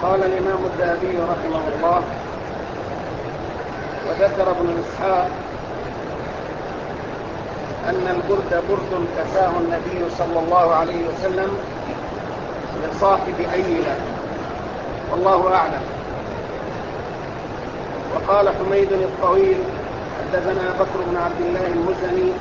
قال الإمام الذهبي رحمه الله: وذكر ابن إسحاق أن البرد برد كساه النبي صلى الله عليه وسلم لصاحب أيلة، والله أعلم. وقال حميد الطويل: حدثنا بكر بن عبد الله المزني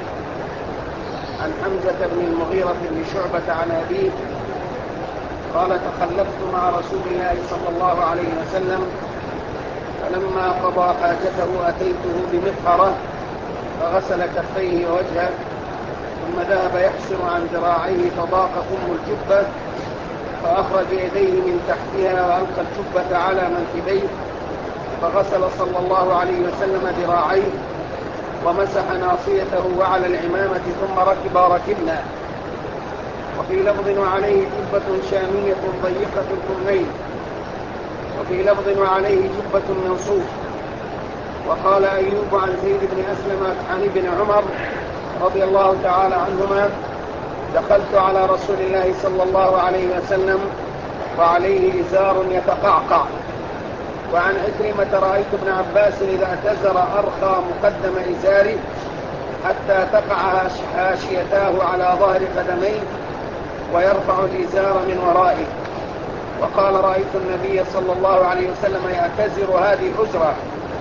عن حمزة بن المغيرة بن شعبة عن أبيه قال: تخلفت مع رسول الله صلى الله عليه وسلم، فلما قضى حاجته أتيته بمقهرة فغسل كفيه ووجهه، ثم ذهب يحسر عن ذراعيه فضاق كم الجبة، فأخرج يديه من تحتها وألقى الجبة على منكبيه، فغسل صلى الله عليه وسلم ذراعيه ومسح ناصيته وعلى العمامة ثم ركبنا. وفي لفظ: وعليه جبة شامية ضيقة الكمين، وفي لفظ: وعليه جبة من صوف. وقال أيوب عن زيد بن أسلم عن ابن عمر رضي الله تعالى عنهما: دخلت على رسول الله صلى الله عليه وسلم وعليه إزار يتقعقع. وعن عكرمة: رأيت ابن عباس إذا اعتزر أرخى مقدم إزاره حتى تقع حاشيتاه على ظهر قدميه ويرفع الإزار من ورائه. وقال: رأيت النبي صلى الله عليه وسلم يعتزر هذه الأزرة.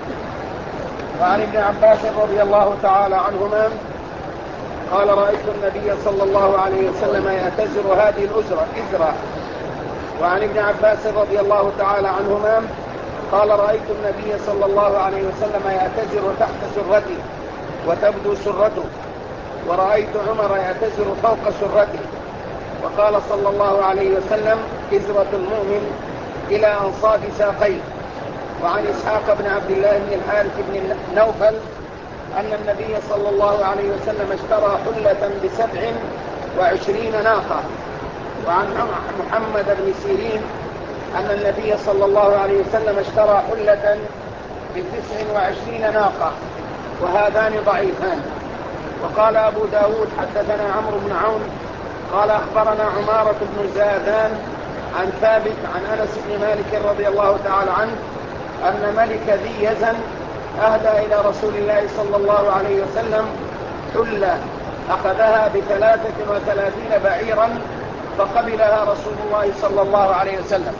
وعن ابن عباس رضي الله تعالى عنهما قال: رأيت النبي صلى الله عليه وسلم يعتزر هذه الأزرة. وعن ابن عباس رضي الله تعالى عنهما قال: رأيت النبي صلى الله عليه وسلم يعتزر تحت سرته وتبدو سرته، ورأيت عمر يعتزر فوق سرته. وقال صلى الله عليه وسلم: إزرة المؤمن إلى أنصاب ساقيه. وعن إسحاق بن عبد الله بن الحارث بن نوفل أن النبي صلى الله عليه وسلم اشترى حلة ب27 ناقة. وعن محمد بن سيرين أن النبي صلى الله عليه وسلم اشترى حلة ب29 ناقة، وهذان ضعيفان. وقال أبو داود: حدثنا عمرو بن عون قال أخبرنا عمارة بن زادان عن ثابت عن أنس بن مالك رضي الله تعالى عنه أن ملك ذي يزن أهدى إلى رسول الله صلى الله عليه وسلم حلة أخذها ب33 بعيرا، فقبلها رسول الله صلى الله عليه وسلم.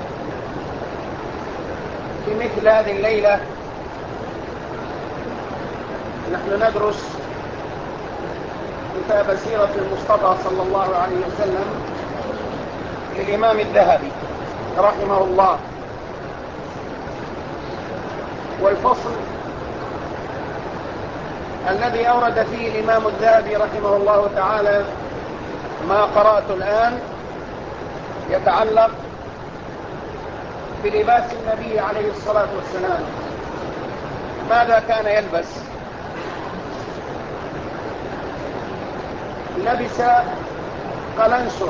في مثل هذه الليلة نحن ندرس كتاب سيرة المصطفى صلى الله عليه وسلم للإمام الذهبي رحمه الله. والفصل الذي أورد فيه الإمام الذهبي رحمه الله تعالى ما قرأت الآن يتعلق بلباس النبي عليه الصلاة والسلام. ماذا كان يلبس؟ لبس قلنسوة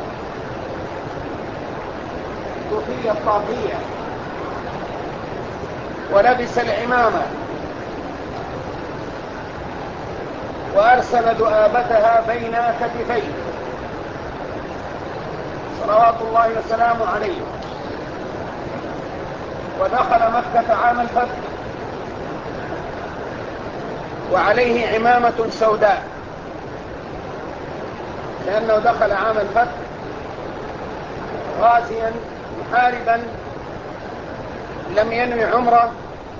كوفية طاقية، ولبس العمامة، وأرسل ذؤابتها بين كتفيه صلوات الله وسلامه عليه. ودخل مكة عام الفتح وعليه عمامة سوداء، لأنه دخل عام الفتح غازيا محاربا، لم ينوي عمره،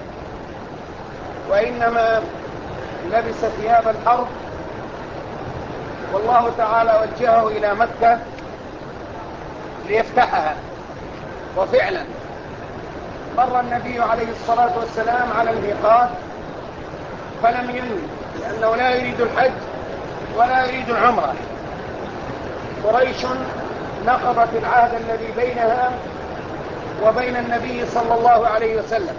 وإنما لبس ثياب الحرب، والله تعالى وجهه إلى مكة ليفتحها. وفعلا مر النبي عليه الصلاة والسلام على الميقات فلم ينوي، لأنه لا يريد الحج ولا يريد العمرة. قريش نقضت العهد الذي بينها وبين النبي صلى الله عليه وسلم،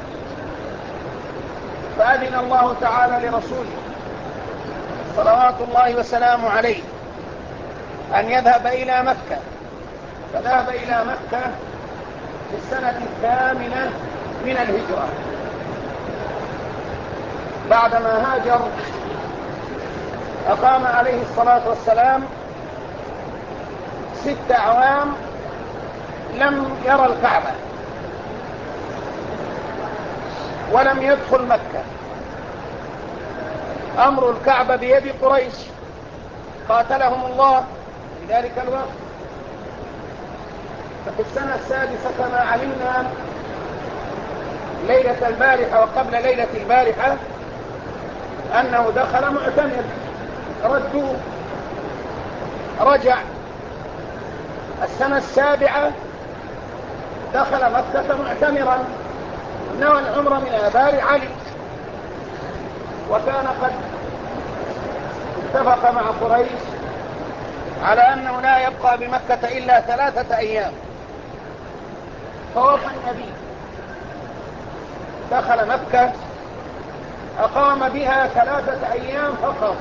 فأذن الله تعالى لرسوله صلوات الله وسلامه عليه أن يذهب إلى مكة. فذهب إلى مكة في السنة 8 من الهجرة. بعدما هاجر أقام عليه الصلاة والسلام 6 أعوام لم يرى الكعبة، ولم يدخل مكة. أمر الكعبة بيد قريش قاتلهم الله في ذلك الوقت. ففي السنة السادسة كما علمنا ليلة البارحة وقبل ليلة البارحة أنه دخل معتمر، ردوه، رجع. السنة السابعة دخل مكة معتمرا، نوى العمر من آبار علي، وكان قد اتفق مع قريش على أنه لا يبقى بمكة إلا 3 أيام. فوفى النبي، دخل مكة، أقام بها 3 أيام فقط،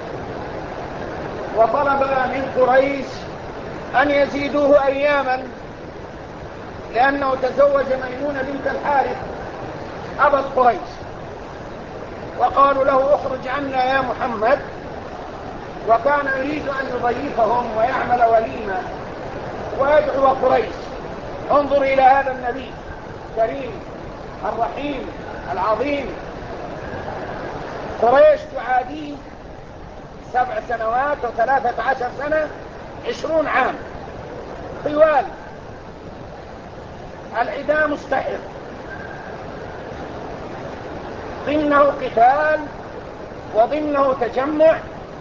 وطلب من قريش أن يزيدوه أياما، لأنه تزوج ميمونة بنت الحارث أبت قريش، وقالوا له اخرج عنا يا محمد، وكان يريد أن يضيفهم ويعمل وليمة ويدعو قريش. انظر إلى هذا النبي الكريم الرحيم العظيم، قريش تعاديه 7 سنوات و13 سنة، 20 عام طوال، العداء مستحق، ضمنه قتال وضمنه تجمع.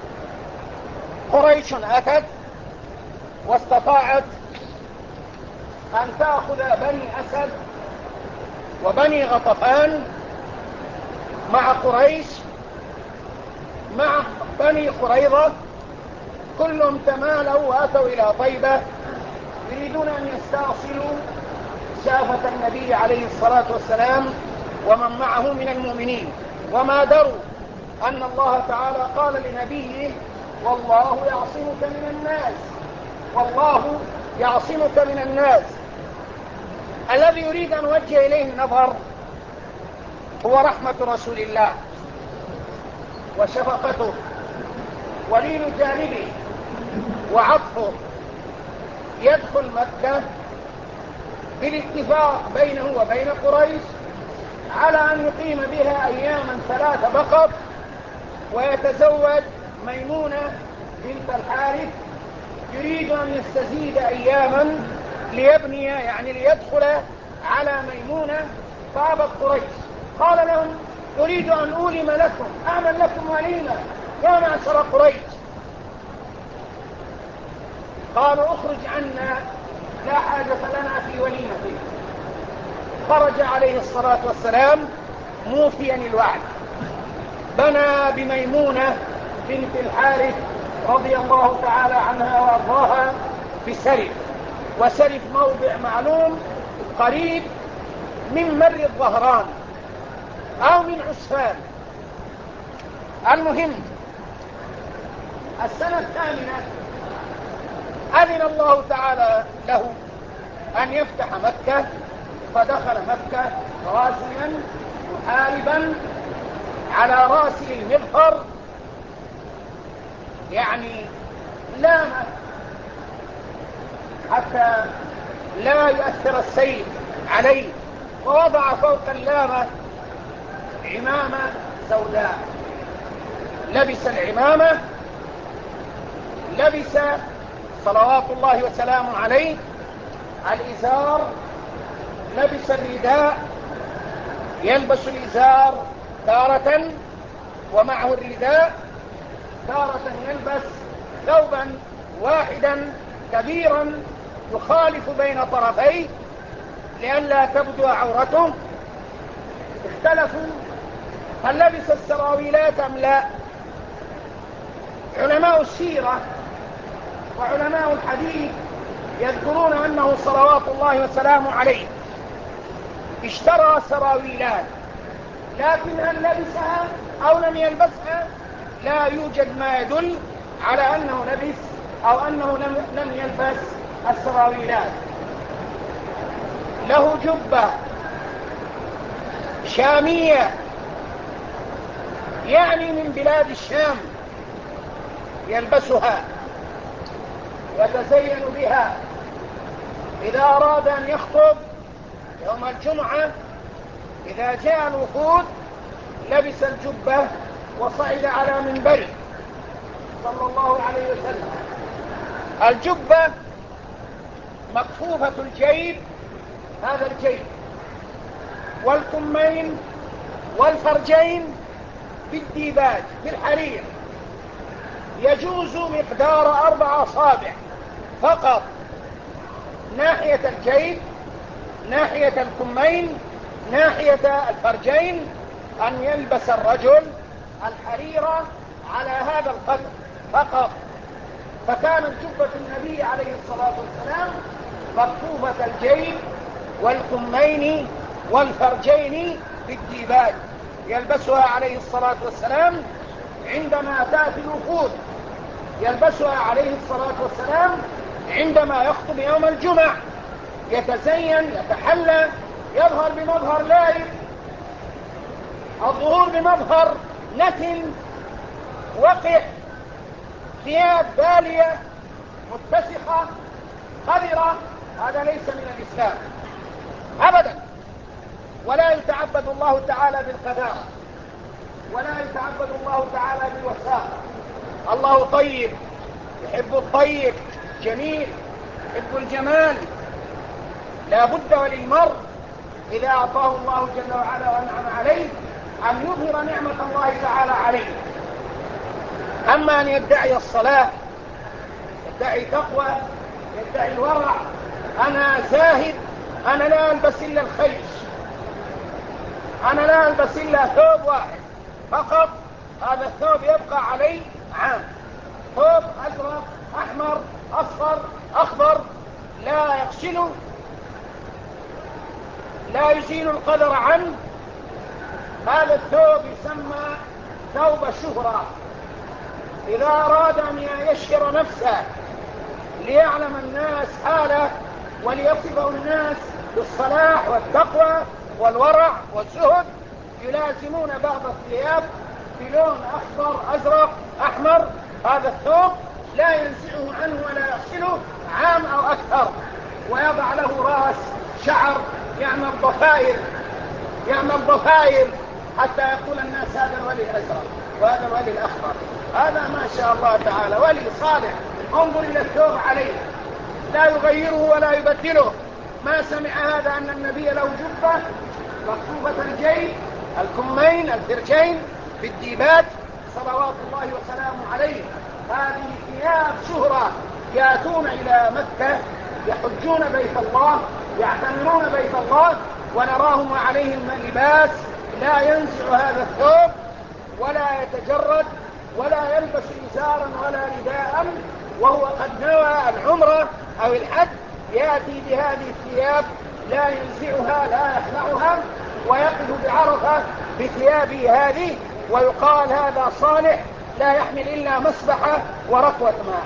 قريش أتت واستطاعت أن تأخذ بني أسد وبني غطفان مع قريش مع بني قريظة، كلهم تمالوا وأتوا إلى طيبة يريدون أن يستأصلوا شافة النبي عليه الصلاة والسلام ومن معه من المؤمنين، وما دروا أن الله تعالى قال لنبيه والله يعصمك من الناس، والله يعصمك من الناس. الذي يريد أن نوجه إليه النظر هو رحمة رسول الله وشفقته ولين جانبه وعطفه. يدخل مكة بالاتفاق بينه وبين قريش على أن يقيم بها أياما 3 فقط، ويتزوج ميمونة بنت الحارث، يريد أن يستزيد أياما ليبني، يعني ليدخل على ميمونة. فأبت قريش، قال لهم أريد أن أولم لكم، أعمل لكم وليمة يا معشر قريش. قالوا اخرج عنا، لا حاجة لنا في وليمة. خرج عليه الصلاة والسلام موفيا الوعد، بنى بميمونة بنت الحارث رضي الله تعالى عنها وارضاها بسرف، وسرف موضع معلوم قريب من مر الظهران أو من عسفان. المهم السنة الثامنة أذن الله تعالى له أن يفتح مكة، فدخل مكة غازيا محاربا على راسه المغفر، يعني لامة حتى لا يؤثر السيف عليه، ووضع فوق اللامة عمامة سوداء. لبس العمامة، لبس صلوات الله وسلامه عليه الإزار، لبس الرداء، يلبس الإزار تارة ومعه الرداء، تارة يلبس ثوبا واحدا كبيرا يخالف بين طرفيه لئلا تبدو عورته. اختلفوا هل لبس السراويلات أم لا. علماء السيرة وعلماء الحديث يذكرون أنه صلوات الله وسلامه عليه اشترى سراويلات، لكن هل لبسها أو لم يلبسها لا يوجد ما يدل على أنه لبس أو أنه لم يلبس السراويلات. له جبة شامية، يعني من بلاد الشام، يلبسها يتزين بها إذا أراد أن يخطب يوم الجمعة إذا جاء الوفود لبس الجبة وصعد على منبره صلى الله عليه وسلم. الجبة مكفوفة الجيب، هذا الجيب، والكمين والفرجين بالديباج بالحرير، يجوز مقدار 4 أصابع فقط، ناحية الجيب، ناحية الكمين، ناحية الفرجين، أن يلبس الرجل الحريرة على هذا القدر فقط. فكانت جبة النبي عليه الصلاة والسلام مكفوفة الجيب والكمين والفرجين بالديباج، يلبسها عليه الصلاة والسلام عندما تأتي الوفود، يلبسها عليه الصلاة والسلام عندما يخطب يوم الجمعة، يتزين يتحلى، يظهر بمظهر لائق، الظهور بمظهر نتن وقح، ثياب بالية متسخة قذرة، هذا ليس من الإسلام أبدا. ولا يتعبد الله تعالى بالقذارة، ولا يتعبد الله تعالى بالوساخة. الله طيب يحب الطيب، جميل، يحب الجمال. لا بد وللمرء إذا أعطاه الله جل وعلا وأنعم عليه أن يظهر نعمة الله تعالى عليه. أما أن يدعي الصلاة، يدعي تقوى، يدعي الورع، أنا زاهد، أنا لا ألبس إلا الخيش، أنا لا ألبس إلا ثوب واحد فقط، هذا الثوب يبقى علي عام، ثوب أزرق أحمر أصفر أخضر، لا يغسله، لا يزيل القدر عنه، هذا الثوب يسمى ثوب الشهرة. إذا أراد أن يشهر نفسه ليعلم الناس حاله وليصفه الناس بالصلاح والتقوى والورع والزهد، يلازمون بعض الثياب بلون أخضر أزرق أحمر، هذا الثوب لا ينزعه عنه ولا يغسله عام أو أكثر، ويضع له رأس شعر يعمل ضفائر، يعمل ضفائر حتى يقول الناس هذا الولي الأزرق وهذا الولي الأخضر، هذا ما شاء الله تعالى ولي صالح. انظر إلى الثوب عليه، لا يغيره ولا يبدله. ما سمع هذا أن النبي له جبة مكفوفة الجيب، الكمين، الفرجين بالديبات صلوات الله وسلامه عليه. هذه ثياب شهرة، يأتون إلى مكة يحجون بيت الله، يعتمرون بيت الله، ونراهم وعليهم لباس لا ينزع هذا الثوب ولا يتجرد ولا يلبس إزارا ولا رداء، وهو قد نوى العمرة أو الحج، يأتي بهذه الثياب لا ينزعها لا يخلعها، ويقف بعرفة بثيابه هذه، ويقال هذا صالح لا يحمل إلا مسبحة وركوة ماء.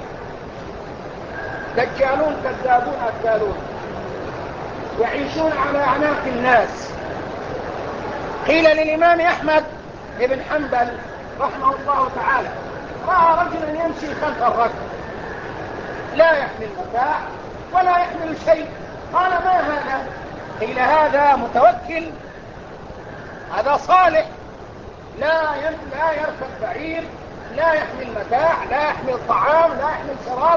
دجالون كذابون أكالون يعيشون على أعناق الناس. قيل للإمام أحمد بن حنبل رحمه الله تعالى رأى رجلا يمشي خلف الركب لا يحمل متاع ولا يحمل شيء، قال ما هذا؟ قيل هذا متوكل، هذا صالح، لا يركب بعير، لا يحمل متاع، لا يحمل طعام، لا يحمل شراب.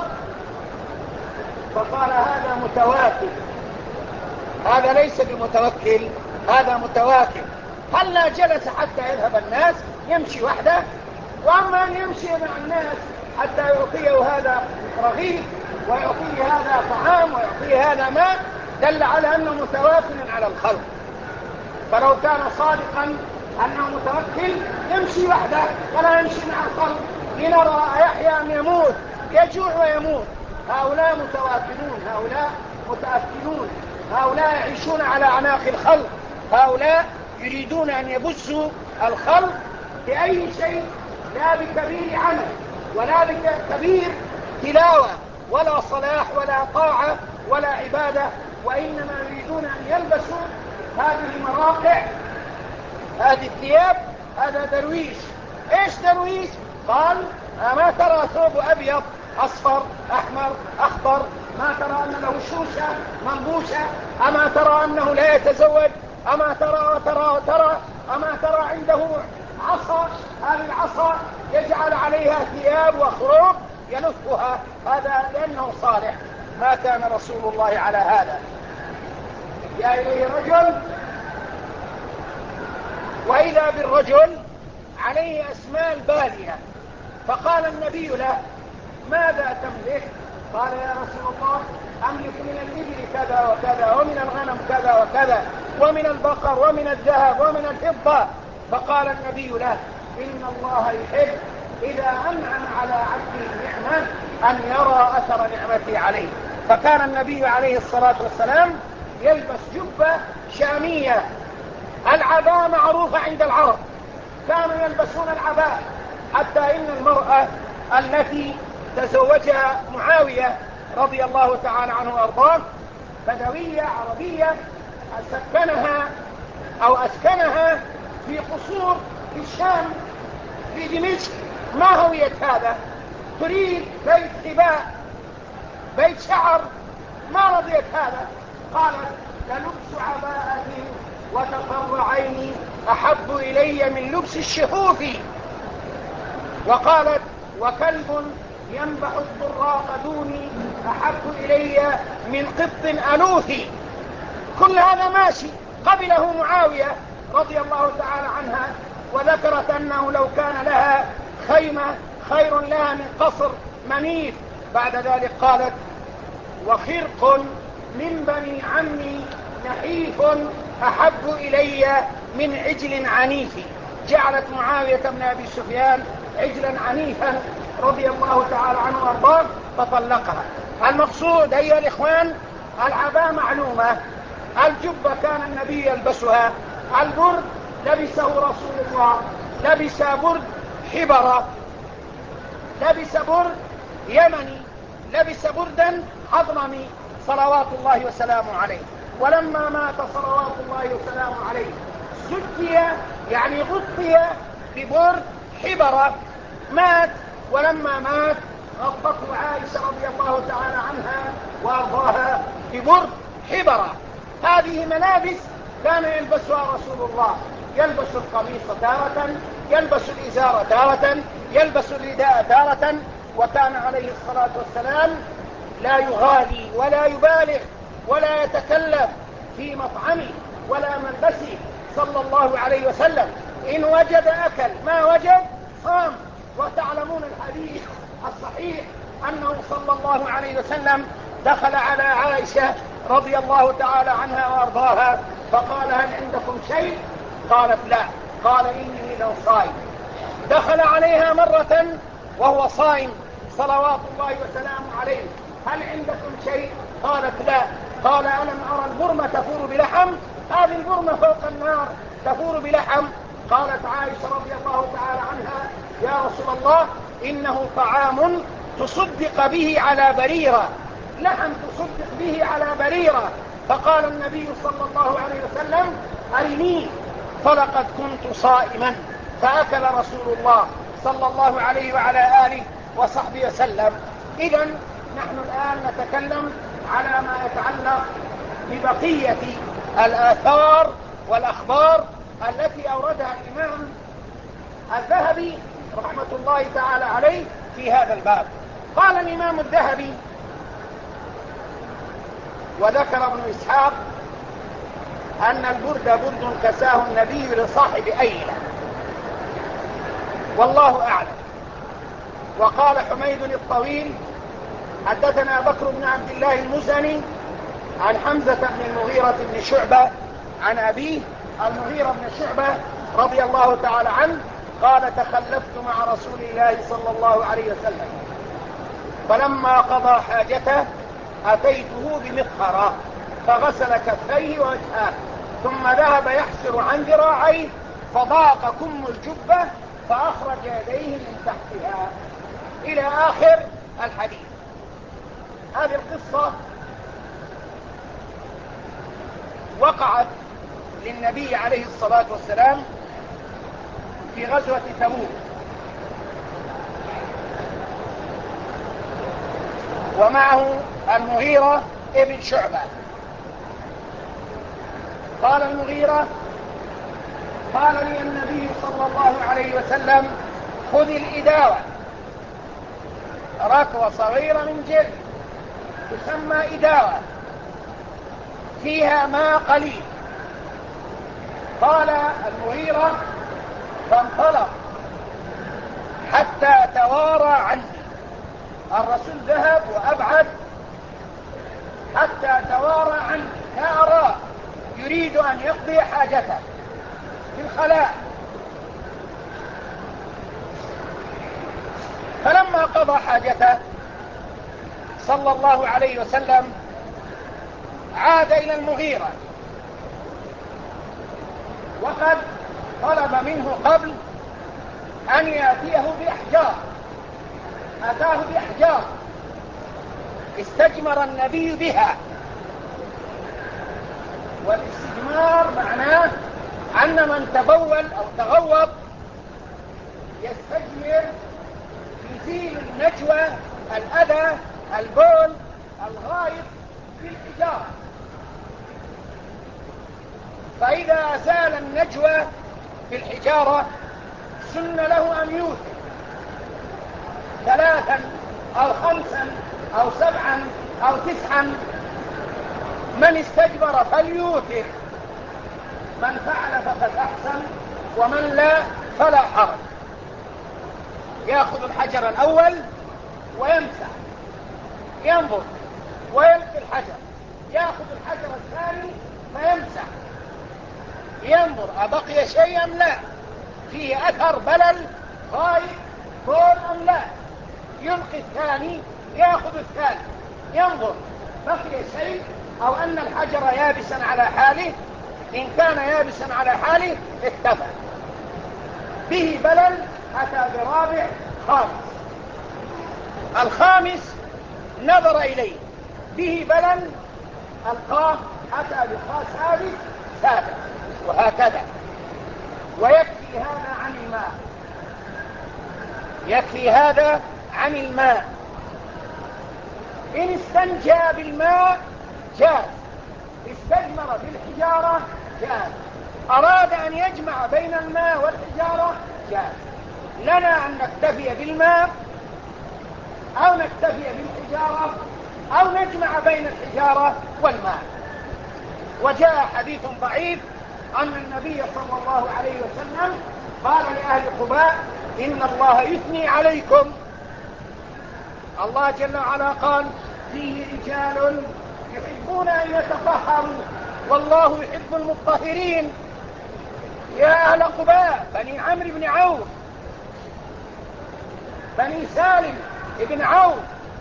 فقال هذا متواكل، هذا ليس بمتوكل، هذا متواكل. هلا جلس حتى يذهب الناس، يمشي وحده، وأما أن يمشي مع الناس حتى يعطيه هذا رغيف ويعطيه هذا طعام ويعطيه هذا ماء، دل على أنه متواكل على الخلق. فلو كان صادقا أنه متوكل يمشي وحده ولا يمشي مع الخلق، لنرى يحيى أن يموت، يجوع ويموت. هؤلاء متواكلون، هؤلاء متأكلون، هؤلاء يعيشون على أعناق الخلق، هؤلاء يريدون أن يبثوا الخلق بأي شيء، لا بكبير عمل ولا بكبير تلاوة ولا صلاح ولا طاعة ولا عبادة، وإنما يريدون أن يلبسوا هذه المراقع، هذه الثياب. هذا درويش. ايش درويش؟ قال ما ترى ثوب أبيض أصفر أحمر أخضر؟ ما ترى أن له شوشة منبوشة؟ أما ترى أنه لا يتزوج؟ أما ترى ترى أما ترى عنده عصا، هذه العصا يجعل عليها ثياب وخروق يلفها، هذا لأنه صالح. ما كان رسول الله على هذا. جاء إليه رجل، وإذا بالرجل عليه أسمال بالية، فقال النبي له: ماذا تملك؟ قال: يا رسول الله، أملك من الإبل كذا وكذا، ومن الغنم كذا وكذا، ومن البقر، ومن الذهب، ومن الفضة. فقال النبي له: إن الله يحب إذا أنعم على عبده نعمة أن يرى أثر نعمته عليه. فكان النبي عليه الصلاة والسلام يلبس جبة شامية. العباء معروفة عند العرب، كانوا يلبسون العباء، حتى إن المرأة التي تزوجها معاوية رضي الله تعالى عنه وأرضاه، بدوية عربية، أسكنها في قصور في الشام، في دمشق. ما هوية هذا؟ تريد بيت حباء، بيت شعر، ما رضيت هذا. قالت: للبس عباءة وتقرعين أحب إلي من لبس الشفوف. وقالت: وكلب ينبح الطراق دوني أحب إلي من قط ألوف. كل هذا ماشي. قبله معاوية رضي الله تعالى عنها، وذكرت أنه لو كان لها خيمة خير لها من قصر منيف. بعد ذلك قالت: وخرق من بني عمي نحيف أحب إلي من عجل عنيف. جعلت معاوية بن أبي سفيان عجلا عنيفا رضي الله تعالى عنه وارضاه، فطلقها. المقصود أيها الإخوان، العباء معلومة، الجبة كان النبي يلبسها، البرد لبسه رسول الله، لبس برد حبرة، لبس برد يمني، لبس بردا حضرمي صلوات الله وسلامه عليه. ولما مات صلوات الله وسلامه عليه زكي، يعني غطي ببرد حبرة، مات. ولما مات غطته عائشة رضي الله تعالى عنها وارضاها ببرد حبرة. هذه ملابس كان يلبسها رسول الله، يلبس القميص تارة، يلبس الإزار تارة، يلبس الرداء تارة. وكان عليه الصلاة والسلام لا يغالي ولا يبالغ ولا يتكلف في مطعمه ولا ملبسه صلى الله عليه وسلم. إن وجد أكل، ما وجد صام. وتعلمون الحديث الصحيح أنه صلى الله عليه وسلم دخل على عائشة رضي الله تعالى عنها وأرضاها فقال: هل عندكم شيء؟ قالت: لا. قال: إني إذا صائم. دخل عليها مرة وهو صائم صلوات الله وسلامه عليه: هل عندكم شيء؟ قالت: لا. قال: ألم أرى البرمة تفور بلحم؟ هذه البرمة فوق النار تفور بلحم. قالت عائشة رضي الله تعالى عنها: يا رسول الله، إنه طعام تصدق به على بريرة، لحم تصدق به على بريرة. فقال النبي صلى الله عليه وسلم: أرني. فلقد كنت صائما. فأكل رسول الله صلى الله عليه وعلى آله وصحبه وسلم. إذن نحن الآن نتكلم على ما يتعلق ببقية الآثار والأخبار التي أوردها الإمام الذهبي رحمة الله تعالى عليه في هذا الباب. قال الإمام الذهبي: وذكر ابن إسحاق أن البرد برد كساه النبي لصاحب أيلة، والله أعلم. وقال حميد الطويل: حدثنا بكر بن عبد الله المزني عن حمزة بن المغيرة بن شعبة عن أبيه المغيرة بن شعبة رضي الله تعالى عنه قال: تخلفت مع رسول الله صلى الله عليه وسلم، فلما قضى حاجته أتيته بمقهرة فغسل كفيه ووجهه، ثم ذهب يحسر عن ذراعيه فضاق كم الجبة فأخرج يديه من تحتها، إلى آخر الحديث. هذه القصة وقعت للنبي عليه الصلاة والسلام في غزوة تبوك، ومعه المغيرة ابن شعبة. قال المغيرة: قال لي النبي صلى الله عليه وسلم: خذ الإداوة، ركوة صغيرة من جلد تسمى إداوة، فيها ماء قليل. قال المغيرة: فانطلق حتى توارى عني. الرسول ذهب وأبعد حتى توارى عني، لا أراه، يريد أن يقضي حاجته في الخلاء. فلما قضى حاجته صلى الله عليه وسلم عاد إلى المغيرة، وقد طلب منه قبل أن يأتيه بأحجار. أتاه بأحجار استجمر النبي بها. والاستجمار معناه أن من تبول أو تغوط يستجمر، يزيل النجوى، الأذى، البول، الغائط بالحجارة. فإذا أزال النجوى بالحجارة سن له أن يوتر 3 أو 5 أو 7 أو 9. من استجمر فليوتر، من فعل فقد أحسن، ومن لا فلا حرج. يأخذ الحجر الأول ويمسح، ينظر ويلقي الحجر، يأخذ الحجر الثاني فيمسح، ينظر أبقي شيء أم لا، فيه أثر بلل غائب بول أم لا، يلقي الثاني، يأخذ الثالث، ينظر بقي شيء أو أن الحجر يابسا على حاله. إن كان يابسا على حاله اكتفى به. بلل أتى برابع خامس. الخامس نظر إليه به بلل، القاه، أتى سادس، سابع، وهكذا. ويكفي هذا عن الماء، يكفي هذا عن الماء. إن استنجى بالماء جاز، استجمر بالحجارة جاز، أراد أن يجمع بين الماء والحجارة جاز. لنا أن نكتفي بالماء أو نكتفي بالحجارة أو نجمع بين الحجارة والماء. وجاء حديث ضعيف أن النبي صلى الله عليه وسلم قال لأهل قباء: إن الله يثني عليكم. الله جل وعلا قال: فيه رجال يحبون أن يتطهروا والله يحب المطهرين. يا أهل قباء، بني عمرو بن عوف، بني سالم بن عوف،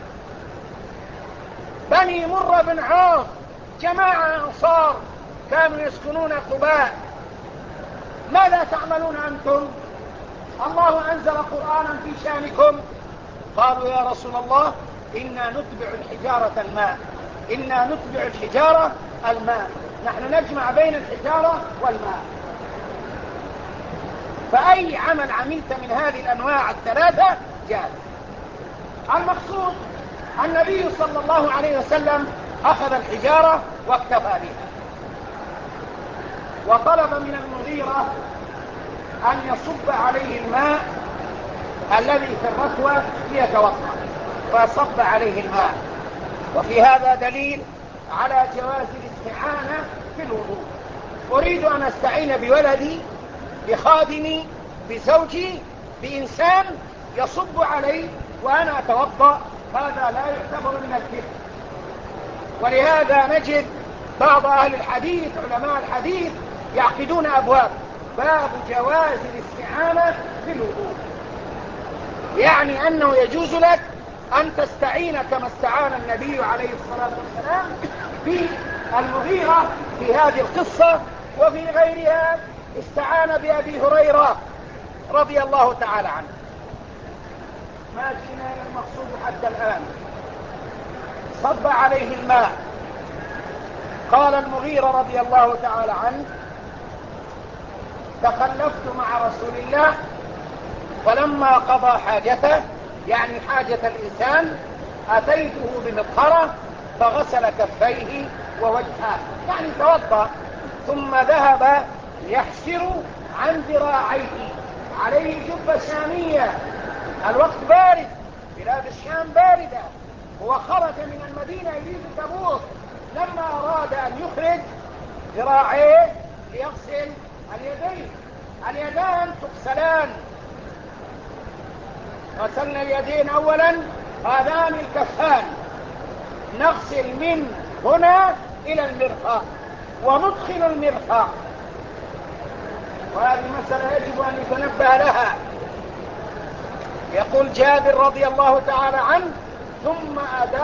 بني مرة بن عوف، جماعة أنصار كانوا يسكنون قباء. ماذا تعملون أنتم؟ الله أنزل قرآنا في شأنكم. قالوا: يا رسول الله، إنا نتبع الحجارة الماء، إنا نتبع الحجارة الماء، نحن نجمع بين الحجارة والماء. فأي عمل عملت من هذه الأنواع الثلاثة جاز. المقصود النبي صلى الله عليه وسلم أخذ الحجارة واكتفى بها، وطلب من المغيرة أن يصب عليه الماء الذي في الركوة ليتوضأ، فصب عليه الماء. وفي هذا دليل على جواز الاستعانة في الوضوء. أريد أن أستعين بولدي، بخادمي، بزوجي، بإنسان يصب علي وأنا أتوضأ، هذا لا يعتبر من الكفر. ولهذا نجد بعض أهل الحديث، علماء الحديث، يعقدون أبواب: باب جواز الاستعانة في الوضوء، يعني أنه يجوز لك أن تستعين كما استعان النبي عليه الصلاة والسلام بالمغيرة في هذه القصة. وفي غيرها استعان بأبي هريرة رضي الله تعالى عنه. ما جئنا إلى المقصود حتى الآن. صب عليه الماء. قال المغيرة رضي الله تعالى عنه: تخلفت مع رسول الله فلما قضى حاجته، يعني حاجة الإنسان، أتيته بمطهرة فغسل كفيه ووجهه، يعني توضأ، ثم ذهب يحسر عن ذراعيه، عليه جبة شامية، الوقت بارد، بلاد الشام باردة، هو خرج من المدينة يريد تبوك، لما أراد أن يخرج ذراعيه ليغسل اليدين، اليدان تغسلان، غسلنا اليدين أولا، هذان الكفان، نغسل من هنا إلى المرفق وندخل المرفق، وهذه مسألة يجب أن يتنبه لها. يقول جابر رضي الله تعالى عنه: ثم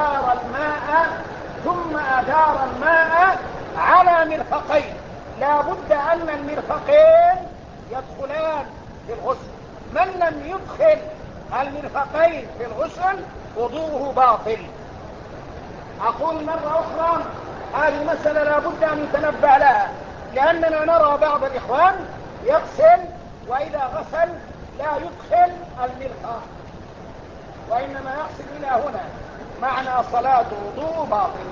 أدار الماء على مرفقين، لا بد أن المرفقين يدخلان في الغسل، من لم يدخل المرفقين في الغسل وضوءه باطل. أقول مرة أخرى، هذه مسألة لا بد أن يتنبه لها، لأننا نرى بعض الإخوان يغسل وإذا غسل لا يدخل المرفق، وإنما يغسل إلى هنا، معنى صلاته وضوء باطل.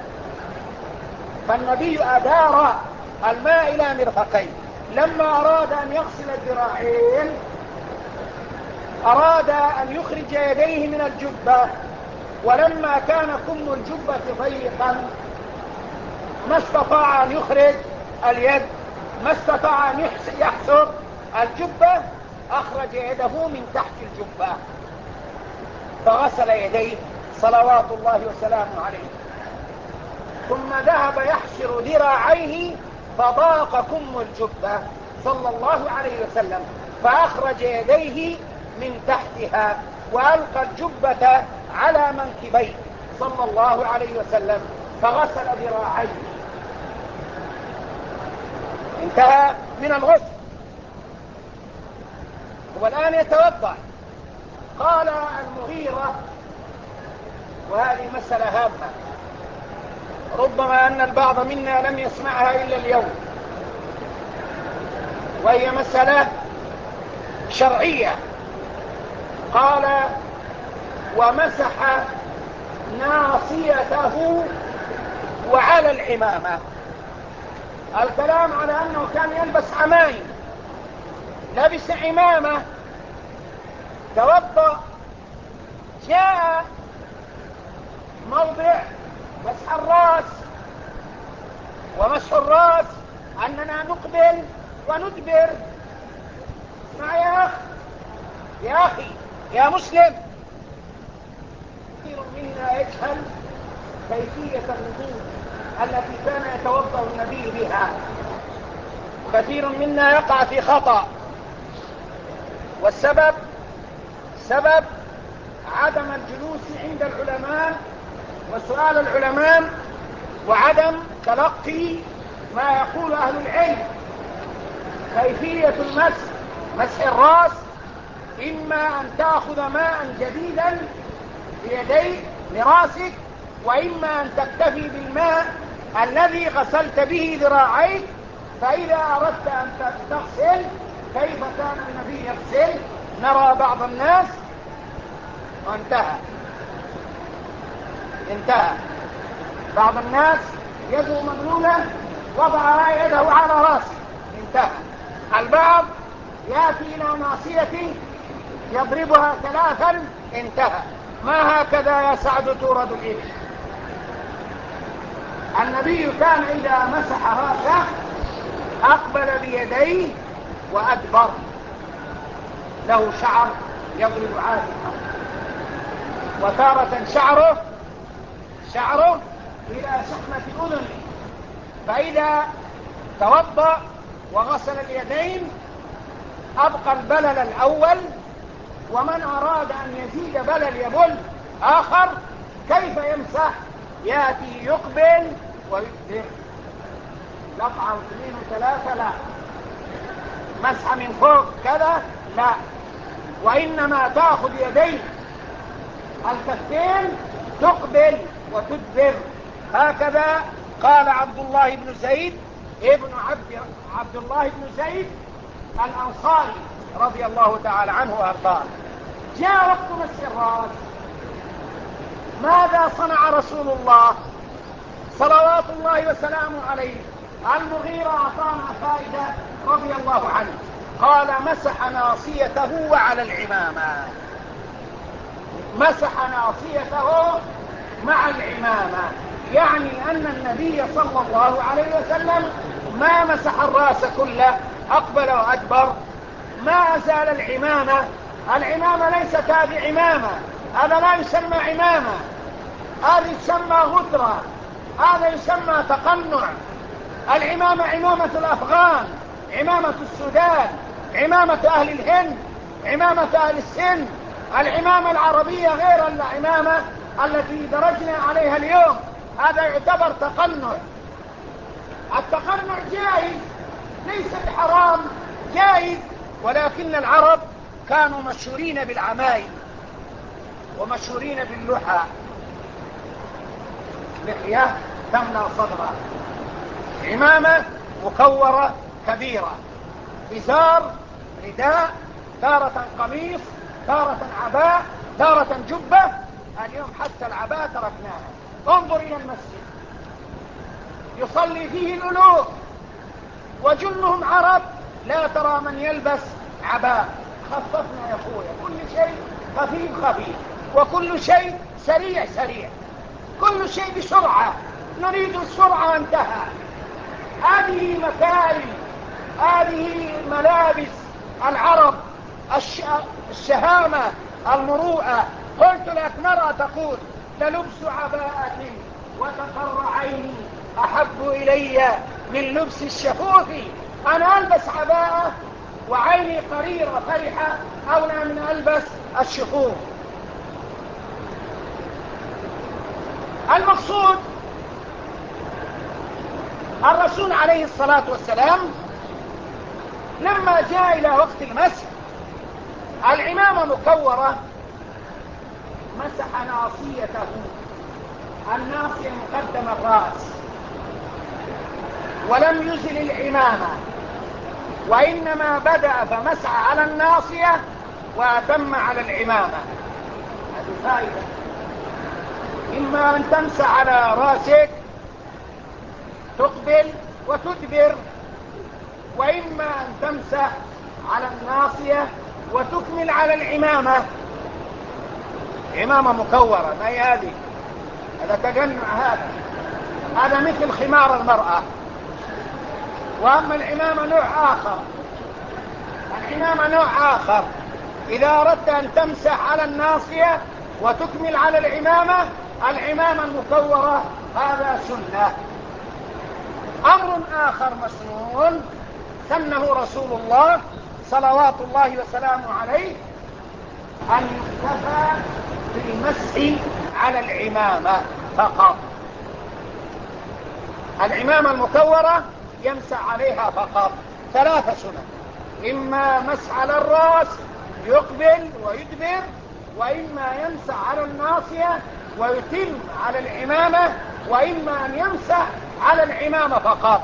فالنبي أدار الماء إلى مرفقين، لما أراد أن يغسل الذراعين أراد أن يخرج يديه من الجبة، ولما كان كم الجبة ضيقا ما استطاع أن يخرج اليد، ما استطاع أن يحصر الجبة، أخرج يده من تحت الجبة فغسل يديه صلوات الله وسلامه عليه، ثم ذهب يحشر ذراعيه فضاق كم الجبة صلى الله عليه وسلم، فأخرج يديه من تحتها وألقى الجبة على منكبيه صلى الله عليه وسلم فغسل ذراعيه، انتهى من الغسل. والآن يتوضأ. قال المغيرة، وهذه مسألة هامة ربما أن البعض منا لم يسمعها إلا اليوم، وهي مسألة شرعية. قال: ومسح ناصيته وعلى العمامة. الكلام على أنه كان يلبس عمائم، لبس عمامة، توضأ، جاء موضع مسح الرأس، ومسح الرأس أننا نقبل وندبر. اسمع يا أخي يا مسلم، كثير منا يجهل كيفية الوضوء التي كان يتوضأ النبي بها، كثير منا يقع في خطأ، والسبب سبب عدم الجلوس عند العلماء وسؤال العلماء، وعدم تلقي ما يقول أهل العلم. كيفية مسح الرأس: إما أن تأخذ ماء جديدا بيديك لرأسك، وإما أن تكتفي بالماء الذي غسلت به ذراعيك. فإذا أردت أن تغسل كيف كان النبي يغسل؟ نرى بعض الناس، وانتهى بعض الناس يده مبلولة وضع يده على رأسه، انتهى. البعض يأتي إلى ناصيته يضربها 3، انتهى. ما هكذا يا سعد تورد الإبل. النبي كان إذا مسح رأسه أقبل بيديه وأدبر، له شعر يضرب عاتقه، وتارة شعره إلى شحمة أذنه. فإذا توضأ وغسل اليدين أبقى البلل الأول، ومن أراد أن يزيد بلل يبل آخر كيف يمسح؟ يأتي يقبل ويكبر، لقعة 2 و3 لا، مسح من فوق كذا لا، وإنما تأخذ يدين الكفين تقبل وتدبر، هكذا قال عبد الله بن زيد الأنصاري رضي الله تعالى عنه وأرضاه. جاء وقت مسح الرأس، ماذا صنع رسول الله صلوات الله وسلامه عليه؟ المغيرة أعطانا فائدة رضي الله عنه قال مسح ناصيته وعلى العمامة، مسح ناصيته مع العمامة، يعني أن النبي صلى الله عليه وسلم ما مسح الرأس كله أقبل وأدبر، ما أزال العمامة. العمامة ليست هذه عمامة، هذا لا يسمى عمامة، هذا يسمى غترة، هذا يسمى تقنع. العمامة عمامة الأفغان، عمامة السودان، عمامة أهل الهند، عمامة أهل السن. العمامة العربية غير العمامة التي درجنا عليها اليوم، هذا يعتبر تقنع. التقنع جائز، ليس بحرام، جائز، ولكن العرب كانوا مشهورين بالعمائم ومشهورين باللحى، لحية تملأ صدرها، عمامة مكورة كبيرة، إزار، رداء، تارة قميص، تارة عباء، تارة جبة. اليوم حتى العباء تركناها. انظر إلى المسجد يصلي فيه الألوف وجلهم عرب، لا ترى من يلبس عباء. خففنا يا أخويا، كل شيء خفيف خفيف، وكل شيء سريع سريع، كل شيء بسرعة، نريد السرعة انتهى. هذه مكارم، هذه ملابس العرب، الشهامة، المروءة. قلت لك مرة تقول للبس عباءة وتقر عيني أحب إلي من لبس الشفوف. أنا ألبس عباءة وعيني قريرة فرحة أولى من ألبس الشفوف. المقصود الرسول عليه الصلاة والسلام لما جاء إلى وقت المسح العمامة مكورة، مسح ناصيته، الناصية مقدم الرأس، ولم يزل العمامة، وإنما بدأ فمسح على الناصية وأتم على العمامة. هذه فائدة، إما أن تمسح على رأسك تقبل وتدبر، وإما أن تمسح على الناصية وتكمل على العمامة. عمامة مكورة، ما هي هذه؟ هذا تجنع، هذا مثل خمار المرأة. وأما العمامة نوع آخر، العمامة نوع آخر. إذا أردت أن تمسح على الناصية وتكمل على العمامة، العمامة المكورة هذا سنة. أمر آخر مسنون سنه رسول الله صلوات الله وسلامه عليه، أن يكتفى بالمسح على العمامة فقط. العمامة المكورة يمسح عليها فقط. 3 سنن، إما مسح على الرأس يقبل ويدبر، وإما يمسح على الناصية ويتم على العمامة، وإما أن يمسح على العمامة فقط،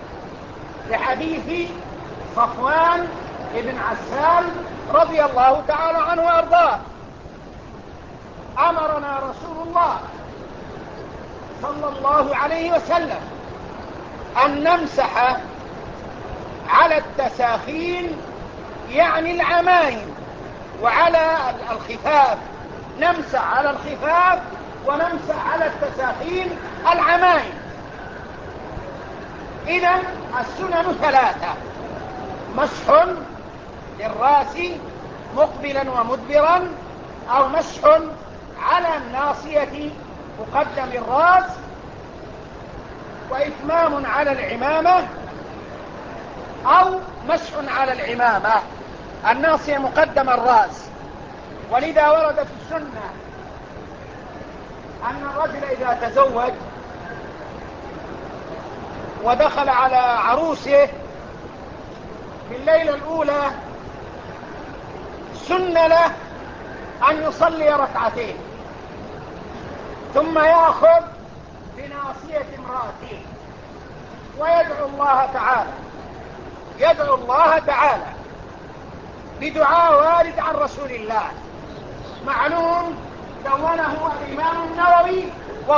لحديث صفوان بن عسال رضي الله تعالى عنه وأرضاه. أمرنا رسول الله صلى الله عليه وسلم أن نمسح على التساخين، يعني العمائم، وعلى الخفاف. نمسح على الخفاف ونمسح على التساخين العمائم. إذن السنن 3: مسح للرأس مقبلا ومدبرا، أو مسح على الناصية مقدم الرأس، وإتمام على العمامة، أو مسح على العمامة الناصية مقدم الرأس. ولذا ورد في السنة أن الرجل إذا تزوج ودخل على عروسه في الليلة الأولى سن له أن يصلي 2 ركعتين، ثم يأخذ بناصية امرأته ويدعو الله تعالى، يدعو الله تعالى بدعاء وارد عن رسول الله معلوم دونه الإمام النووي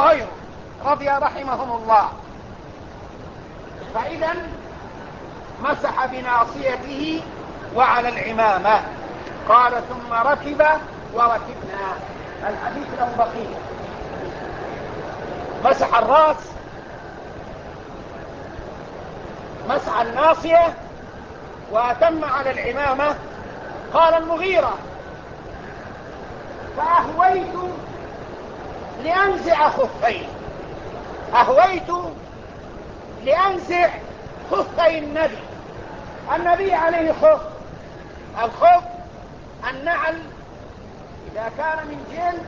وغيره رحمهم الله. فإذا مسح بناصيته وعلى العمامة. قال ثم ركب وركبنا. الحديث له بقية. مسح الرأس، مسح الناصية، وأتم على العمامة. قال المغيرة: فأهويت لأنزع خفين. أهويت لأنزع خفي النبي عليه خف. الخف النعل إذا كان من جلد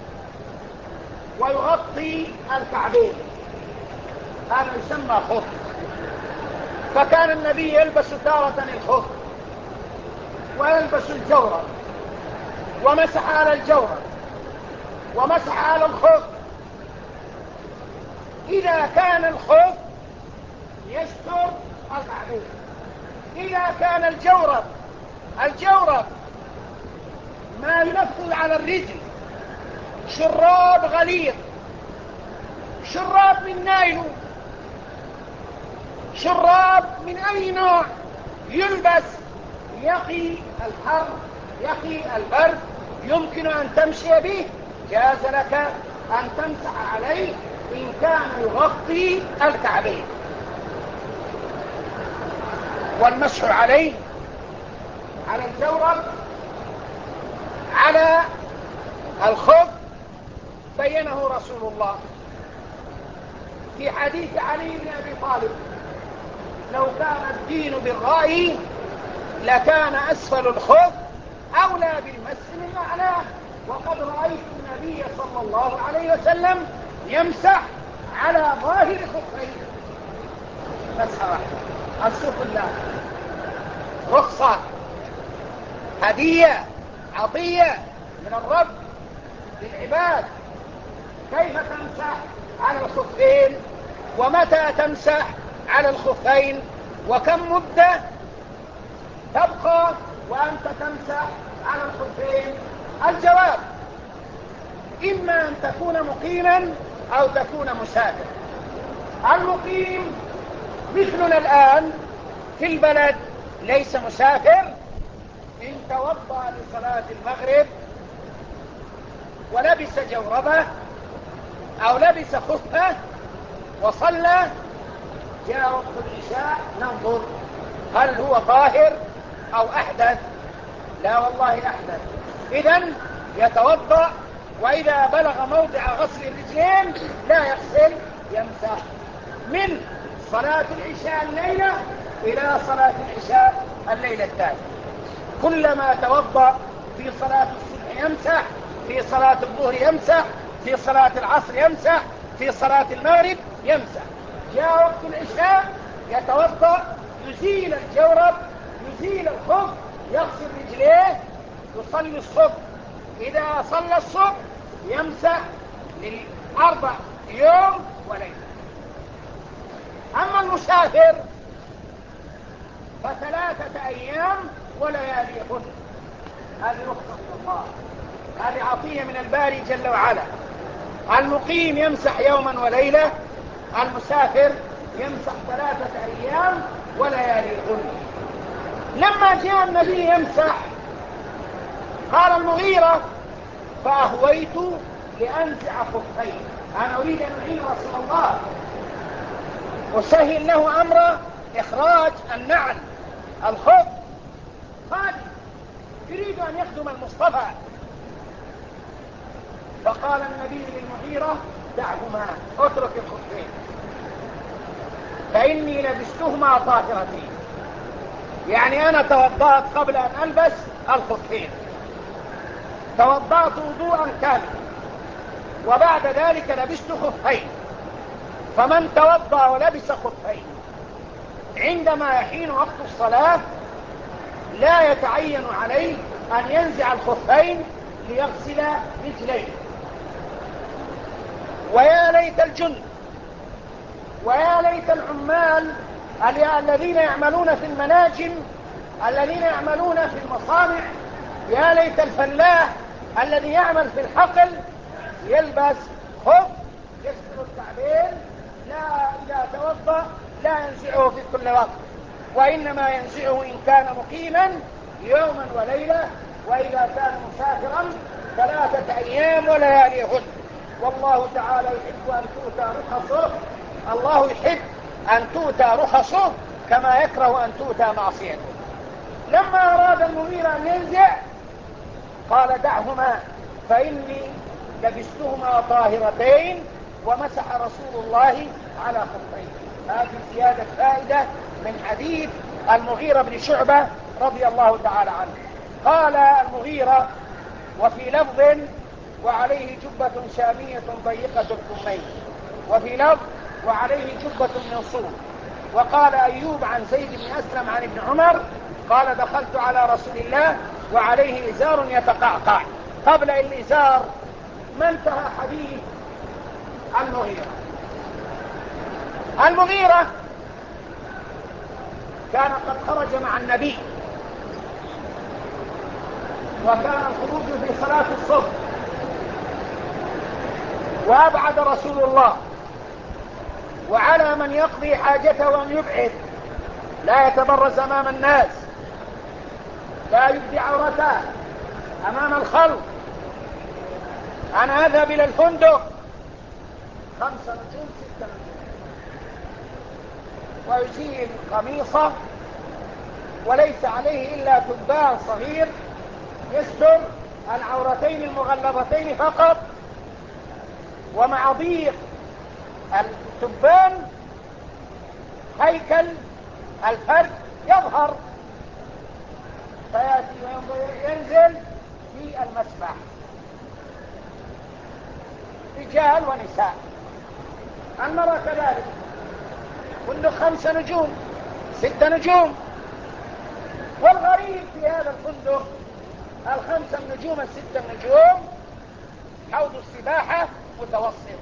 ويغطي الكعبين، هذا يسمى خف. فكان النبي يلبس تارة الخف ويلبس الجورب، ومسح على الجورب ومسح على الخف إذا كان الخف يستر الكعبين. إذا كان الجورب ما ينفذ على الرجل، شراب غليظ، شراب من نايلو، شراب من أي نوع يلبس، يقي الحر يقي البرد، يمكن أن تمشي به، جاز لك أن تمسح عليه إن كان يغطي الكعبين. والمسح عليه على الجورب على الخف بينه رسول الله في حديث علي بن أبي طالب: لو كان الدين بالرأي لكان أسفل الخف أولى بالمسح من أعلاه. وقد رأيت النبي صلى الله عليه وسلم يمسح على ظاهر خفيه مسح واحد. السفل الله رخصة، هدية، عطية من الرب للعباد. كيف تمسح على الخفين؟ ومتى تمسح على الخفين؟ وكم مدة تبقى وأنت تمسح على الخفين؟ الجواب: إما أن تكون مقيما أو تكون مسافر. المقيم مثلنا الآن في البلد ليس مسافر، إن توضأ لصلاة المغرب ولبس جوربه أو لبس خفه وصلى، جاء وقت العشاء ننظر هل هو طاهر أو أحدث. لا والله أحدث، إذن يتوضأ، وإذا بلغ موضع غسل الرجلين لا يغسل، يمسح من صلاة العشاء الليلة إلى صلاة العشاء الليلة الثانية. كلما توضأ في صلاة الصبح يمسح، في صلاة الظهر يمسح، في صلاة العصر يمسح، في صلاة المغرب يمسح. جاء وقت العشاء يتوضأ، يزيل الجورب، يزيل الخف، يغسل رجليه، يصلي الصبح. إذا صلى الصبح يمسح للأربع يوم وليلة. أما المسافر ف3 أيام ولياليهن. هذه رخصة من الله، هذه عطية من الباري جل وعلا. المقيم يمسح يوما وليلة، المسافر يمسح 3 أيام ولياليهن. لما جاء النبي يمسح قال المغيرة: فأهويت لأنزع خفين. أنا أريد أن أعين رسول الله وسهل له أمر إخراج النعل الخف، خادم يريد أن يخدم المصطفى. فقال النبي للمغيرة: دعهما، اترك الخفين، فإني لبستهما طاهرتين. يعني أنا توضأت قبل أن ألبس الخفين، توضأت وضوءا كاملا، وبعد ذلك لبست خفين. فمن توضأ ولبس خفين عندما يحين وقت الصلاة لا يتعين عليه أن ينزع الخفين ليغسل رجليه. ويا ليت الجند ويا ليت العمال الذين يعملون في المناجم، الذين يعملون في المصانع، يا ليت الفلاح الذي يعمل في الحقل يلبس خف يستر الكعبين، لا إذا توضأ لا ينزعه في كل وقت. وإنما ينزعه إن كان مقيما يوما وليلة، وإذا كان مسافرا 3 أيام ولياليهن. والله تعالى يحب أن تؤتى رخصه، الله يحب أن تؤتى رخصه كما يكره أن تؤتى معصيته. لما أراد المغيرة أن ينزع قال دعهما فإني لبستهما طاهرتين، ومسح رسول الله على خفيه. هذه زيادة فائدة من حديث المغيرة بن شعبة رضي الله تعالى عنه. قال المغيرة وفي لفظ وعليه جبة شامية ضيقة الكمين، وفي لفظ وعليه جبة من صوف. وقال أيوب عن زيد بن أسلم عن ابن عمر قال دخلت على رسول الله وعليه إزار يتقعقع. قبل الإزار ما انتهى حديث المغيرة. المغيرة كان قد خرج مع النبي، وكان الخروج في صلاة الصبح، وأبعد رسول الله، وعلى من يقضي حاجته أن يبعد، لا يتبرز أمام الناس، لا يبدي عورته أمام الخلق. أنا أذهب إلى الفندق 5 نجوم 6 نجوم، ويزيل قميصه وليس عليه إلا تبان صغير يستر العورتين المغلظتين فقط، ومع ضيق التبان هيكل الفرد يظهر، فيأتي وينزل في المسبح رجال ونساء. المرأة كذلك، كل 5 نجوم 6 نجوم. والغريب في هذا الفندق 5 نجوم 6 نجوم حوض السباحة متوسط،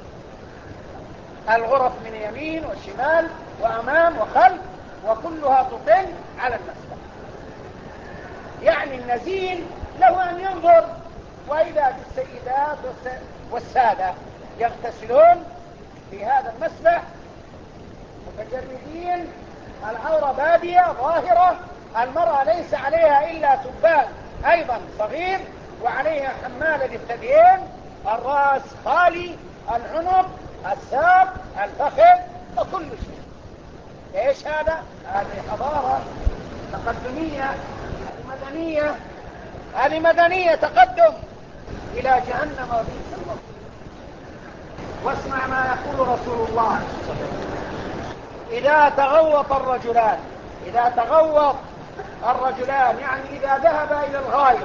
الغرف من يمين وشمال وأمام وخلف، وكلها تطل على المسبح. يعني النزيل له أن ينظر، وإذا بالسيدات والسادة يغتسلون في هذا المسبح متجردين، العورة بادية ظاهرة، المرأة ليس عليها إلا تبان أيضا صغير، وعليها حمالة للثديين، الرأس خالي، العنق، الساق، الفخذ، وكل شيء. ايش هذا؟ هذه حضارة تقدمية، مدنية، هذه مدنية تقدم إلى جهنم وبئس المصير. واسمع ما يقول رسول الله: إذا تغوط الرجلان، إذا تغوط الرجلان يعني إذا ذهب إلى الغاية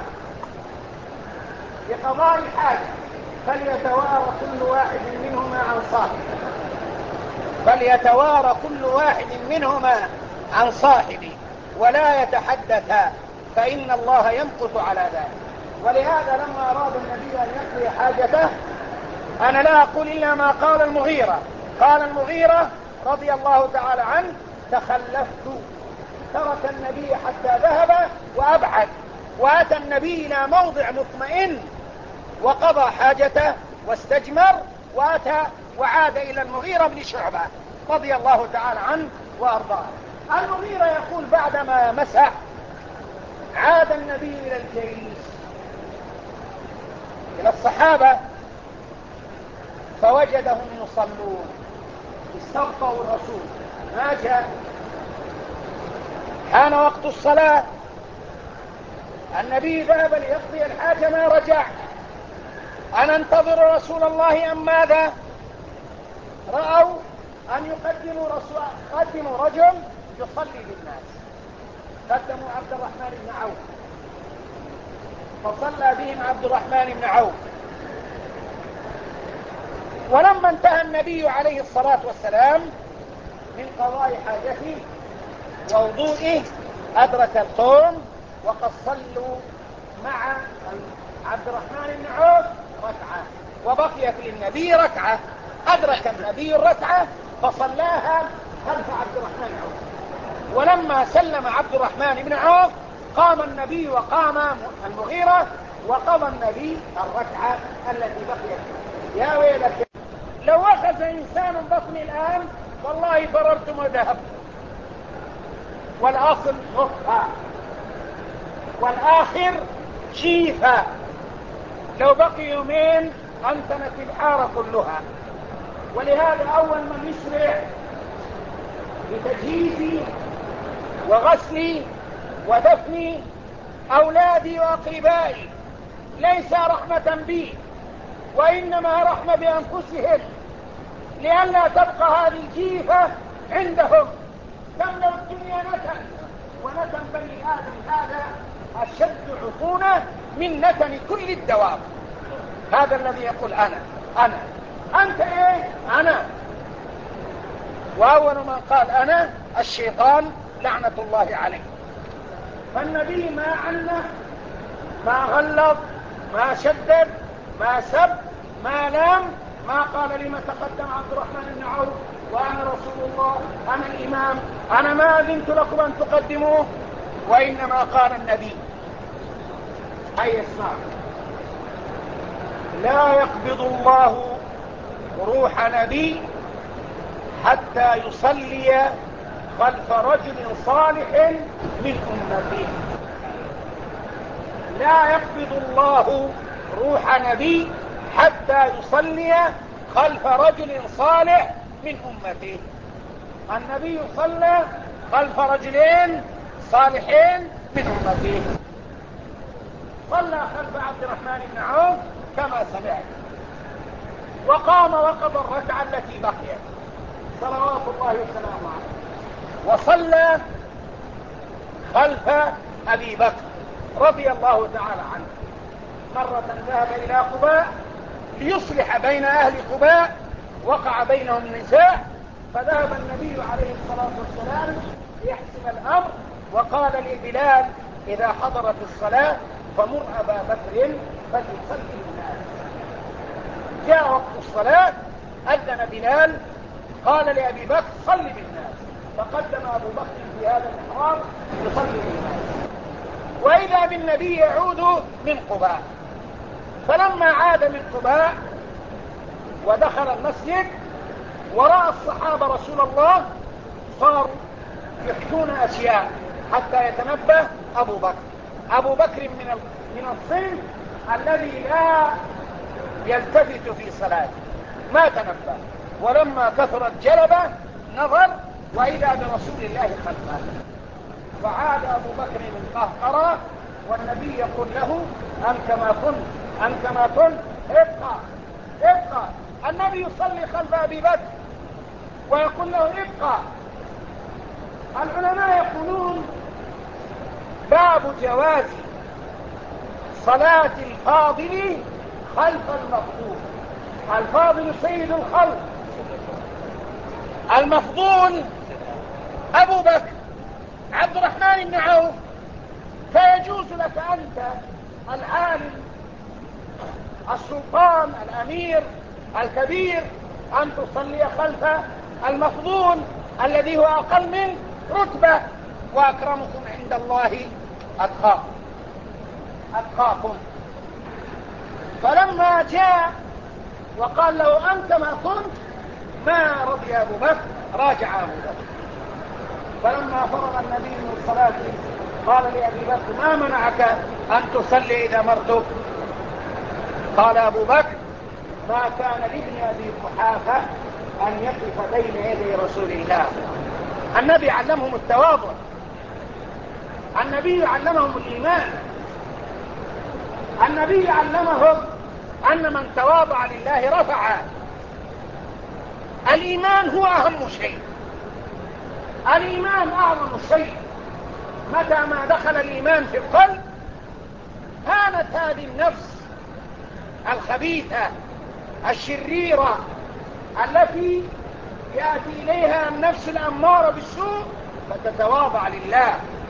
لقضاء الحاجة فليتوارى كل واحد منهما عن صاحبه، فليتوارى كل واحد منهما عن صاحبه ولا يتحدثا، فإن الله يمقت على ذلك. ولهذا لما أراد النبي أن يقضي حاجته، أنا لا أقول إلا ما قال المغيرة. قال المغيرة رضي الله تعالى عنه: تخلفت، ترك النبي حتى ذهب وأبعد، وأتى النبي إلى موضع مطمئن وقضى حاجته واستجمر، وأتى وعاد إلى المغيرة بن شعبة رضي الله تعالى عنه وأرضاه. المغيرة يقول بعدما مسح عاد النبي إلى الجيش، إلى الصحابة، فوجدهم يصلون، استبقوا الرسول ما جاء. حان وقت الصلاة، النبي ذهب ليقضي الحاجة ما رجع. أنا انتظر رسول الله أم ماذا؟ رأوا أن قدموا رجل يصلي بالناس، قدموا عبد الرحمن بن عوف، فصلى بهم عبد الرحمن بن عوف. ولما انتهى النبي عليه الصلاة والسلام من قضاء حاجته ووضوئه أدرك القوم وقد صلوا مع عبد الرحمن بن عوف ركعة، وبقيت للنبي ركعة. أدرك النبي الركعة فصلاها خلف عبد الرحمن بن عوف. ولما سلم عبد الرحمن بن عوف قام النبي وقام المغيرة وقضى النبي الركعة التي بقيت. يا ويلك، لو أخذ إنسان بطني الآن والله فررتم وذهبتم. والأصل نطفة، والآخر جيفة. لو بقي يومين أنتنت الحارة كلها. ولهذا أول من يسرع بتجهيزي وغسلي ودفني أولادي وأقربائي ليس رحمة بي، وإنما رحمة بأنفسهم، لئلا تبقى هذه الجيفة عندهم تملأ الدنيا نتن. ونتن بني آدم هذا أشد عفونة من نتن كل الدواب. هذا الذي يقول أنا أنت إيه؟ أنا. وأول من قال أنا الشيطان لعنة الله عليه. فالنبي ما عنه، ما غلظ، ما شدد، ما سب، ما لام، ما قال لما تقدم عبد الرحمن بن عوف وأنا رسول الله، أنا الإمام، أنا ما أذنت لكم أن تقدموه. وإنما قال النبي أي اسمع: لا يقبض الله روح نبي حتى يصلي خلف رجل صالح من أمته. لا يقبض الله روح نبي حتى يصلي خلف رجل صالح من أمته. النبي صلى خلف رجلين صالحين من أمته. صلى خلف عبد الرحمن بن عوف كما سمعت، وقام وقضى الركعة التي بقيت صلوات الله وسلامه عليه، وصلى خلف أبي بكر رضي الله تعالى عنه. مرة ذهب إلى قباء ليصلح بين أهل قباء، وقع بينهم نزاع، فذهب النبي عليه الصلاة والسلام ليحسم الأمر، وقال لبلال: إذا حضرت الصلاة فمر أبا بكر فليصلي الناس. جاء وقت الصلاة أذن بلال، قال لأبي بكر: صل بالناس. فقدم أبو بكر في هذا الإحرام يصلي بالناس، وإذا بالنبي يعود من قباء. فلما عاد من قباء ودخل المسجد ورأى الصحابة رسول الله صاروا يحكون أشياء حتى يتنبه أبو بكر. أبو بكر من الصنف الذي لا يلتفت في صلاته، ما تنبه. ولما كثرت جلبه نظر وإذا برسول الله خلفه، فعاد أبو بكر من قهقرة والنبي يقول له: أنت ما كنت، أنت ما كنت، ابقى ابقى. النبي يصلي خلف أبي بكر ويقول له: ابقى. العلماء يقولون: باب جواز صلاة الفاضل خلف المفضول. الفاضل سيد الخلق، المفضول أبو بكر عبد الرحمن بن عوف. فيجوز لك أنت العالم السلطان الأمير الكبير أن تصلي خلف المفضول الذي هو أقل من رتبة. وأكرمكم عند الله أتقاكم. فلما جاء وقال له: أنت ما كنت، ما رضي أبو بكر، راجع أبو بكر. فلما فرغ النبي من الصلاة قال لأبي بكر: ما منعك أن تصلي إذا مرتك؟ قال أبو بكر: ما كان لابن أبي قحافة أن يقف بين يدي رسول الله. النبي علمهم التواضع، النبي علمهم الإيمان، النبي علمهم أن من تواضع لله رفعه. الإيمان هو أهم شيء، الإيمان أعظم شيء. متى ما دخل الإيمان في القلب هانت هذه النفس الخبيثة الشريرة التي يأتي إليها النفس الأمارة بالسوء، فتتواضع لله،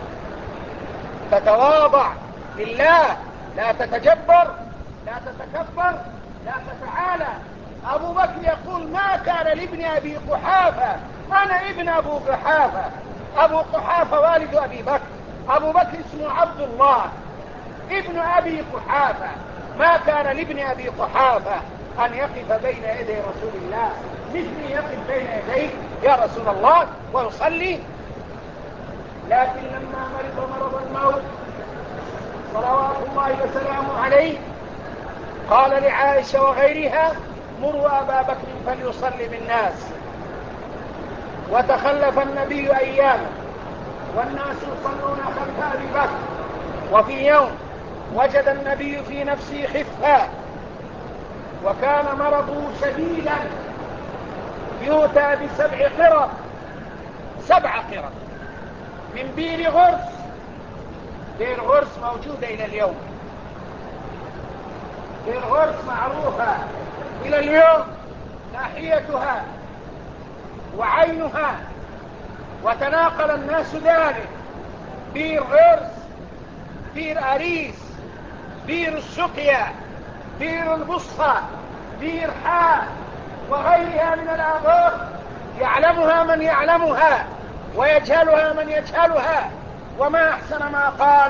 تتواضع لله، لا تتجبر، لا تتكبر، لا تتعالى. أبو بكر يقول: ما كان لابن أبي قحافة، أنا ابن أبو قحافة. أبو قحافة والد أبي بكر، أبو بكر اسمه عبد الله ابن أبي قحافة. ما كان لابن أبي قحافة أن يقف بين يدي رسول الله مثلي يقف بين يديك يا رسول الله ويصلي. لا لكن لما مرض الموت صلوات الله وسلامه عليه قال لعائشة وغيرها: مروا أبا بكر فليصلي بالناس. وتخلف النبي أياما والناس يصلون خلف أبي بكر. وفي يوم وجد النبي في نفسه خفة وكان مرضه شديدا، يؤتى ب7 قرب، 7 قرب من بئر غرس. بئر غرس موجودة إلى اليوم، بئر غرس معروفة إلى اليوم، ناحيتها وعينها، وتناقل الناس ذلك: بئر غرس، بئر أريس، بئر السقيا، بئر البصرة، بئر حاء، وغيرها من الآبار يعلمها من يعلمها ويجهلها من يجهلها. وما أحسن ما قال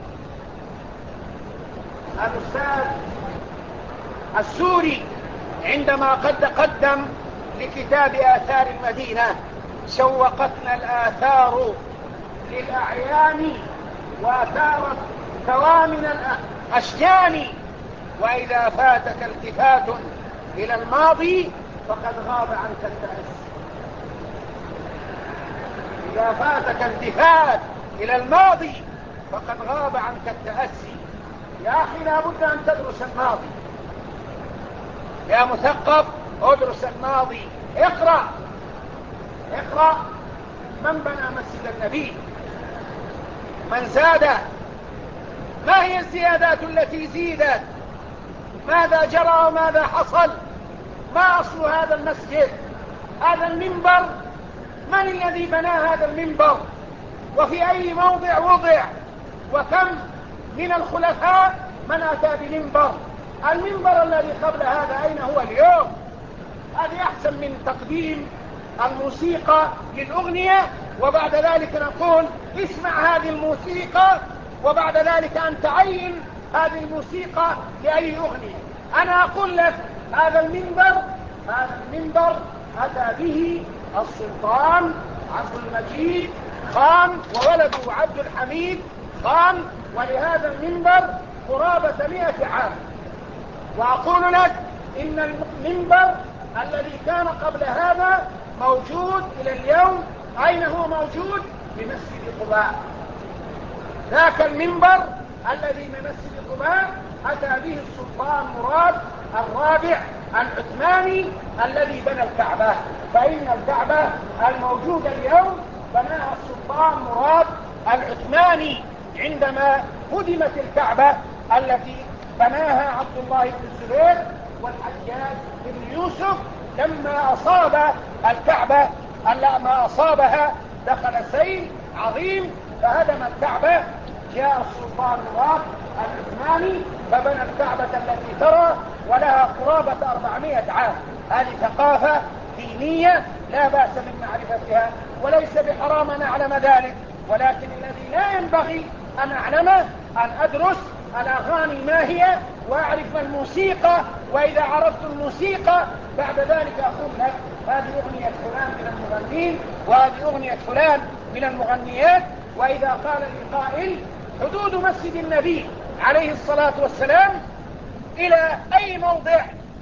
الأستاذ السوري عندما قدم لكتاب آثار المدينة: شوقتنا الآثار للأعيان وآثار ثوامن الأشجان، وإذا فاتك التفات إلى الماضي فقد غاب عنك التأسي. إذا فاتك التفات إلى الماضي فقد غاب عنك التأسي. يا أخي لا بد أن تدرس الماضي، يا مثقف ادرس الماضي، اقرأ من بنى مسجد النبي، من زاده، ما هي الزيادات التي زيدت، ماذا جرى وماذا حصل، ما أصل هذا المسجد، هذا المنبر من الذي بنى هذا المنبر، وفي أي موضع وضع، وكم من الخلفاء من أتى بمنبر. المنبر الذي قبل هذا أين هو اليوم؟ هذه أحسن من تقديم الموسيقى للأغنية وبعد ذلك نقول اسمع هذه الموسيقى وبعد ذلك أن تعين هذه الموسيقى لأي أغنية. أنا أقول لك هذا المنبر أتى به السلطان عبد المجيد خان وولده عبد الحميد خان، ولهذا المنبر قرابة 100 عام. وأقول لك إن المنبر الذي كان قبل هذا موجود إلى اليوم. أين هو موجود؟ بمسجد قباء. ذاك المنبر الذي بمسجد قباء أتى به السلطان مراد الرابع العثماني الذي بنى الكعبة. فإن الكعبة الموجودة اليوم بناها السلطان مراد العثماني عندما هدمت الكعبة التي بناها عبد الله بن الزبير والحجاج بن يوسف. لما أصاب الكعبة ما أصابها دخل سيل عظيم فهدم الكعبة، جاء السلطان مراد العثماني فبنى الكعبة التي ترى ولها قرابة 400 عام. هذه ثقافة دينية لا بأس من معرفتها وليس بحرام أن أعلم ذلك، ولكن الذي لا ينبغي أن أعلمه أن أدرس الأغاني ما هي وأعرف الموسيقى، وإذا عرفت الموسيقى بعد ذلك أقول لك هذه أغنية فلان من المغنين وهذه أغنية فلان من المغنيات. وإذا قال لي قائل حدود مسجد النبي عليه الصلاة والسلام إلى أي موضع؟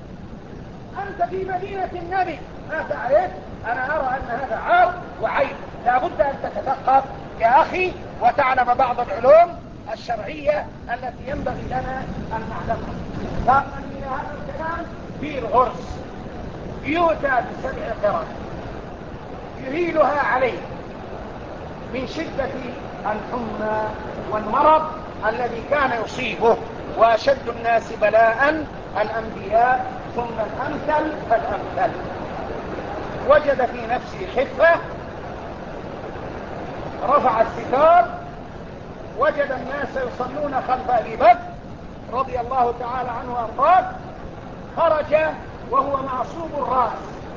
أنت في مدينة النبي ما تعرف؟ أنا أرى أن هذا عار وعيب. لا بد أن تتثقف يا أخي وتعلم بعض العلوم الشرعية التي ينبغي لنا أن نعلمها. ضمن إلى هذا الكلام بئر غرس يؤتى ب7 قرب يهيلها عليه من شدة الحمى والمرض الذي كان يصيبه، وأشد الناس بلاء الأنبياء ثم الأمثل فالأمثل. وجد في نفسه خفة، رفع الستار، وجد الناس يصلون خلف أبي بكر رضي الله تعالى عنه وأرضاه، خرج وهو معصوب الرأس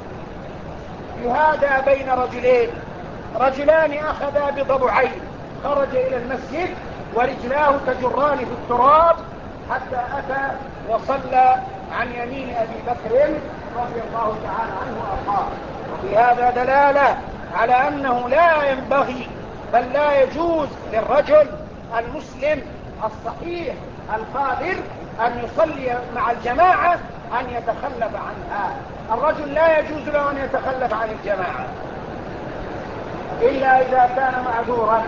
يهادى بين رجلان أخذا بضبعين، خرج إلى المسجد ورجلاه تجران في التراب حتى أتى وصلى عن يمين أبي بكر رضي الله تعالى عنه وأرضاه. وفي هذا دلالة على أنه لا ينبغي بل لا يجوز للرجل المسلم الصحيح القادر أن يصلي مع الجماعة أن يتخلف عنها. الرجل لا يجوز له أن يتخلف عن الجماعة إلا إذا كان معذورا،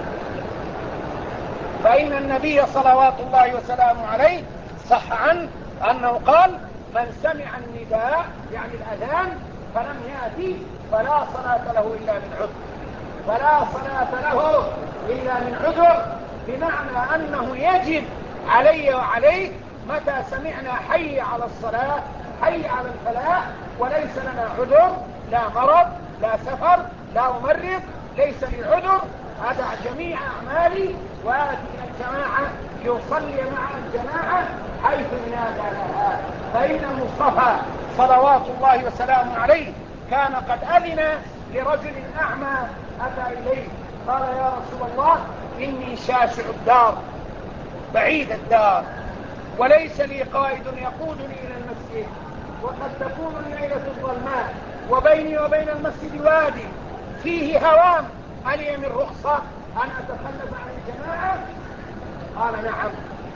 فإن النبي صلوات الله وسلامه عليه صح عنه أنه قال: من سمع النداء يعني الأذان فلم يأتي فلا صلاة له إلا من عذر. فلا صلاة له إلا من عذر، بمعنى أنه يجب علي وعليك متى سمعنا حي على الصلاة حي على الفلاح وليس لنا عذر، لا مرض لا سفر لا أمرض، ليس لي عذر، أدع جميع أعمالي وآتي إلى الجماعة يصلي مع الجماعة حيث نادى لها. فإن المصطفى صلوات الله وسلامه عليه كان قد أذن لرجل أعمى أتى إليه قال: يا رسول الله إني شاسع الدار بعيد الدار وليس لي قائد يقودني إلى المسجد، وقد تكون الليلة الظلماء وبيني وبين المسجد وادي فيه هوام، هل لي من رخصة أن أتخلف عن الجماعة؟ قال: نعم.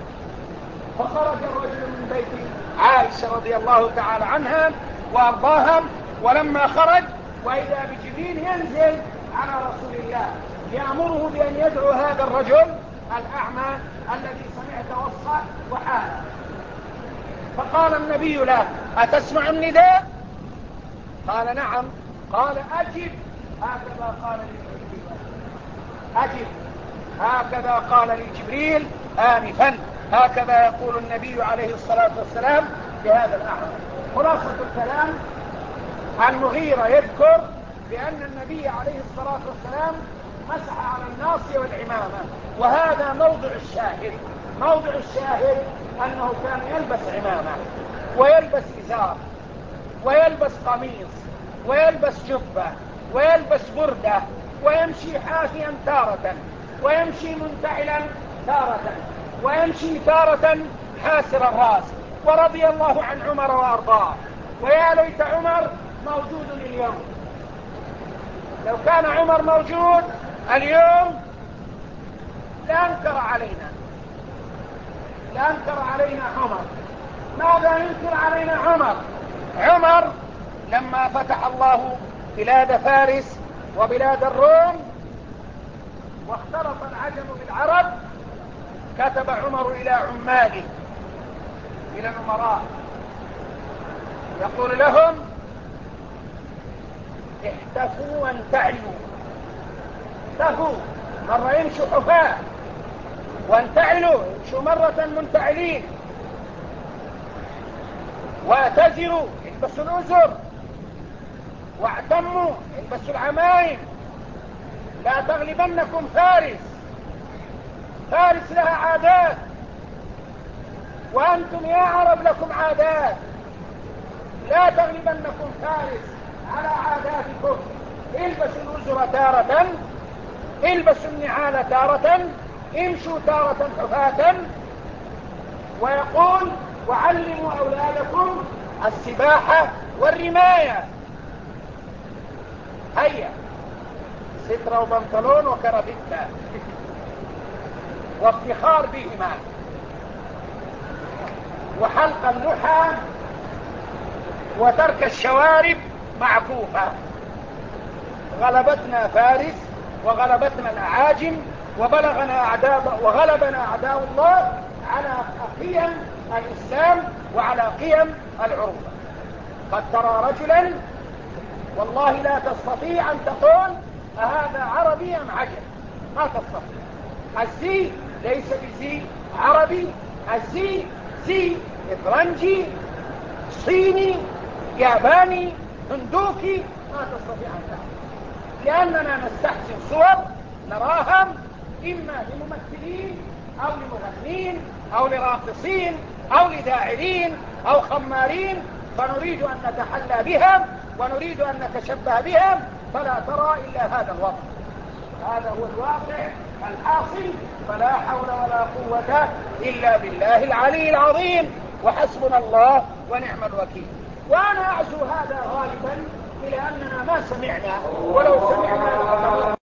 فخرج الرجل من بيت عائشة رضي الله تعالى عنها وأرضاها، ولما خرج وإذا بجبريل ينزل على رسول الله يأمره بأن يدعو هذا الرجل الأعمى الذي سمع توصى وحال. فقال النبي له: أتسمع النداء؟ قال: نعم. قال: أجب هكذا قال لي جبريل. أجب هكذا قال لي جبريل آنفا. هكذا يقول النبي عليه الصلاة والسلام لهذا الأعمى. خلاصة الكلام: المغيرة يذكر بأن النبي عليه الصلاة والسلام مسح على الناصية والعمامة، وهذا موضع الشاهد. موضع الشاهد أنه كان يلبس عمامة ويلبس إزار ويلبس قميص ويلبس جبة ويلبس بردة ويمشي حافيا تارة ويمشي منتعلا تارة ويمشي تارة حاسر الرأس. ورضي الله عن عمر وأرضاه. ويا ليت عمر موجود اليوم. لو كان عمر موجود اليوم لأنكر علينا عمر. ماذا ينكر علينا عمر؟ عمر لما فتح الله بلاد فارس وبلاد الروم واختلط العجم بالعرب كتب عمر إلى عماله إلى الأمراء يقول لهم: احتفوا وانتعلوا. احتفوا مرة يمشوا حفاة، وانتعلوا يمشوا مرة منتعلين، واعتذروا البسوا الأزر، واعتموا البسوا العمائم. لا تغلبنكم فارس. فارس لها عادات وأنتم يا عرب لكم عادات. لا تغلبنكم فارس على عاداتكم. البسوا الأزر تارة، البسوا النعال تارة، امشوا تارة حفاة. ويقول: وعلموا أولادكم السباحة والرماية. هيا سترة وبنطلون وكرافته وافتخار بهما، وحلق اللحى وترك الشوارب معكوفة. غلبتنا فارس وغلبتنا الأعاجم وغلبنا أعداء الله على قيم الإسلام وعلى قيم العروبة. قد ترى رجلا والله لا تستطيع أن تقول أهذا عربي أم عجم، ما تستطيع. الزي ليس بزي عربي، الزي زي إفرنجي صيني ياباني هندوكي، ما تستطيع أن تعرف، لأننا نستحسن صور نراها إما لممثلين أو لمغنين أو لراقصين أو لداعرين أو خمارين، فنريد أن نتحلى بها ونريد أن نتشبه بها، فلا ترى إلا هذا الوضع. هذا هو الواقع الحاصل. فلا حول ولا قوة إلا بالله العلي العظيم، وحسبنا الله ونعم الوكيل. وأنا أعزو هذا غالبا إلى أننا ما سمعنا، ولو سمعنا